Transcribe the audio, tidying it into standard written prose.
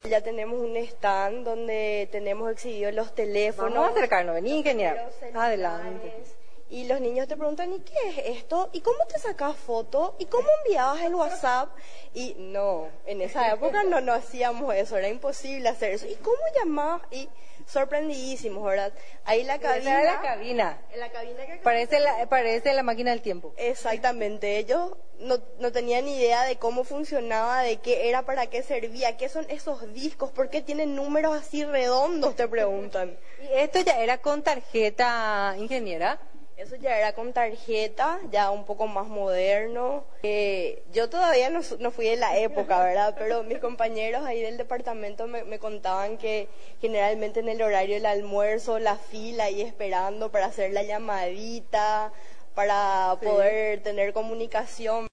Ya tenemos un stand donde tenemos exhibidos los teléfonos. Vamos a acercarnos, vení, ingeniero. Los celulares. Adelante. Y los niños te preguntan, ¿y qué es esto? ¿Y cómo te sacas foto? ¿Y cómo enviabas el WhatsApp? Y no, en esa época no hacíamos eso, era imposible hacer eso. ¿Y cómo llamabas? Y sorprendidísimos, ¿verdad? Ahí la cabina. Esa era la cabina. En la cabina que Parece la máquina del tiempo. Exactamente, ellos no tenían ni idea de cómo funcionaba, de qué era, para qué servía, qué son esos discos, por qué tienen números así redondos, te preguntan. ¿Y esto ya era con tarjeta, ingeniera? Eso ya era con tarjeta, ya un poco más moderno. Yo todavía no fui de la época, ¿verdad? Pero mis compañeros ahí del departamento me contaban que generalmente en el horario del almuerzo, la fila ahí esperando para hacer la llamadita, para poder tener comunicación.